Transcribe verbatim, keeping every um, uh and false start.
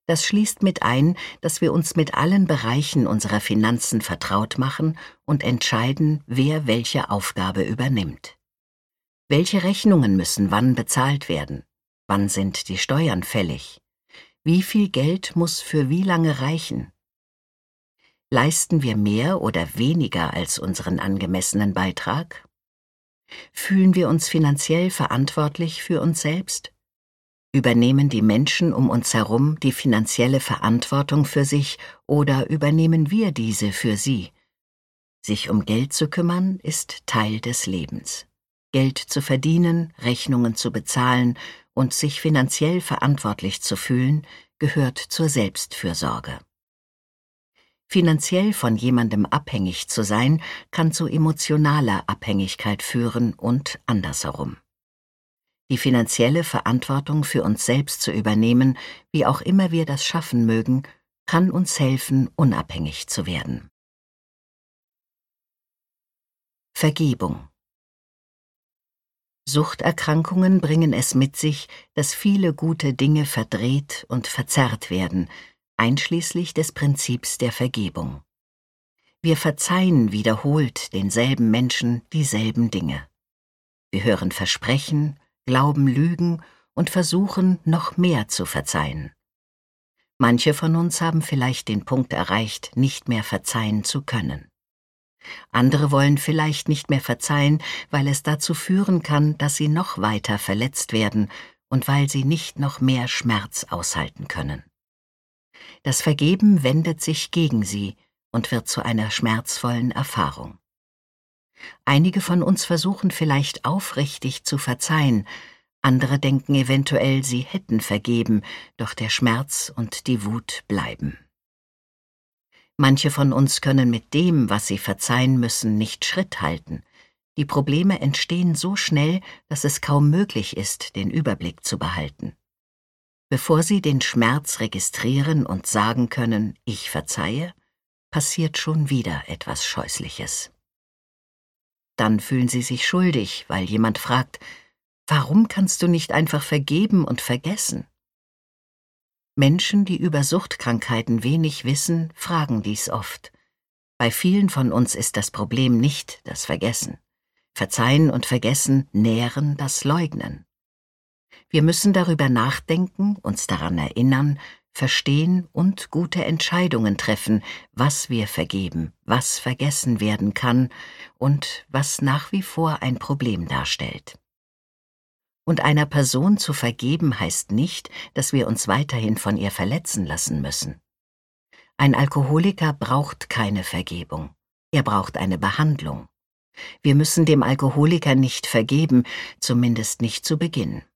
Das schließt mit ein, dass wir uns mit allen Bereichen unserer Finanzen vertraut machen und entscheiden, wer welche Aufgabe übernimmt. Welche Rechnungen müssen wann bezahlt werden? Wann sind die Steuern fällig? Wie viel Geld muss für wie lange reichen? Leisten wir mehr oder weniger als unseren angemessenen Beitrag? Fühlen wir uns finanziell verantwortlich für uns selbst? Übernehmen die Menschen um uns herum die finanzielle Verantwortung für sich oder übernehmen wir diese für sie? Sich um Geld zu kümmern, ist Teil des Lebens. Geld zu verdienen, Rechnungen zu bezahlen und sich finanziell verantwortlich zu fühlen, gehört zur Selbstfürsorge. Finanziell von jemandem abhängig zu sein, kann zu emotionaler Abhängigkeit führen und andersherum. Die finanzielle Verantwortung für uns selbst zu übernehmen, wie auch immer wir das schaffen mögen, kann uns helfen, unabhängig zu werden. Vergebung. Suchterkrankungen bringen es mit sich, dass viele gute Dinge verdreht und verzerrt werden, einschließlich des Prinzips der Vergebung. Wir verzeihen wiederholt denselben Menschen dieselben Dinge. Wir hören Versprechen, glauben Lügen und versuchen, noch mehr zu verzeihen. Manche von uns haben vielleicht den Punkt erreicht, nicht mehr verzeihen zu können. Andere wollen vielleicht nicht mehr verzeihen, weil es dazu führen kann, dass sie noch weiter verletzt werden und weil sie nicht noch mehr Schmerz aushalten können. Das Vergeben wendet sich gegen sie und wird zu einer schmerzvollen Erfahrung. Einige von uns versuchen vielleicht aufrichtig zu verzeihen, andere denken eventuell, sie hätten vergeben, doch der Schmerz und die Wut bleiben. Manche von uns können mit dem, was sie verzeihen müssen, nicht Schritt halten. Die Probleme entstehen so schnell, dass es kaum möglich ist, den Überblick zu behalten. Bevor sie den Schmerz registrieren und sagen können, ich verzeihe, passiert schon wieder etwas Scheußliches. Dann fühlen sie sich schuldig, weil jemand fragt, warum kannst du nicht einfach vergeben und vergessen? Menschen, die über Suchtkrankheiten wenig wissen, fragen dies oft. Bei vielen von uns ist das Problem nicht das Vergessen. Verzeihen und Vergessen nähren das Leugnen. Wir müssen darüber nachdenken, uns daran erinnern, verstehen und gute Entscheidungen treffen, was wir vergeben, was vergessen werden kann und was nach wie vor ein Problem darstellt. Und einer Person zu vergeben heißt nicht, dass wir uns weiterhin von ihr verletzen lassen müssen. Ein Alkoholiker braucht keine Vergebung. Er braucht eine Behandlung. Wir müssen dem Alkoholiker nicht vergeben, zumindest nicht zu Beginn.